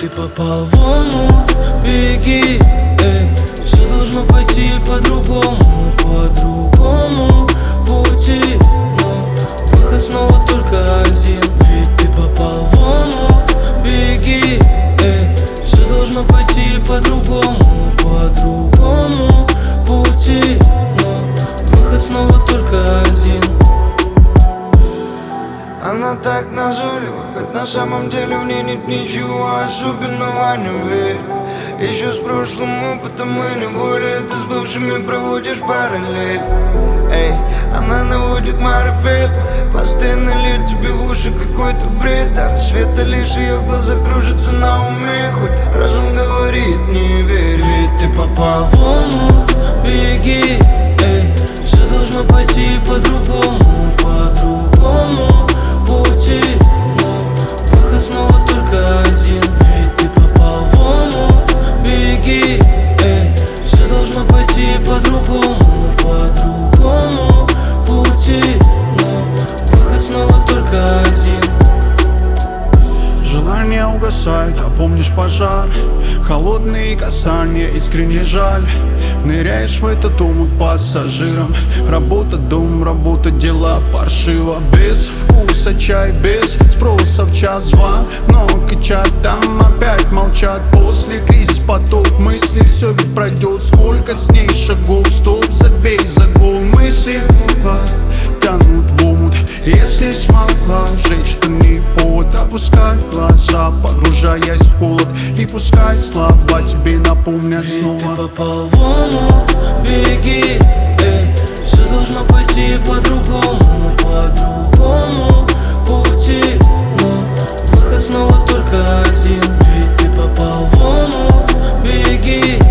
ты попал в омут, беги, эй. Все должно пойти по-другому, по-другому пути, но выход снова только один. Ведь ты попал в омут, беги, эй. Все должно пойти по-другому, по-другому пути, но выход снова только один. Она так назойлива, хоть на самом деле в ней нет ничего особенного, не верь. Еще с прошлым опытом и неволей ты с бывшими проводишь параллель. Эй, она наводит марафет, постоянно льет тебе в уши какой-то бред. До рассвета лишь ее глаза кружатся на уме, хоть разум говорит не верь. Ведь ты попал в омут, беги, эй. Все должно пойти по-другому, по-другому пути, но выход снова только один. Ведь ты попал в омут, беги, эй. Все должно пойти по-другому, по-другому пути, но выход снова только один. Желание угасает, а помнишь пожар? Холодные касания, искренне жаль. Ныряешь в этот омут пассажиром. Работа, дом, работа, дела паршиво. Без вкуса чай, без спроса в час-два. Много чат, там опять молчат. После кризис поток мыслей, все ведь пройдет. Сколько с ней шагов, стоп, забей за гол. Мысли тянут в омут. Если смогла жечь штаны под, опускать глаза, погружаясь в холод. И пускай слова тебе напомнят снова. Ведь ты попал в омут, беги, эй. Все должно пойти по-другому, по-другому пути, но выход снова только один. Ведь ты попал в омут, беги,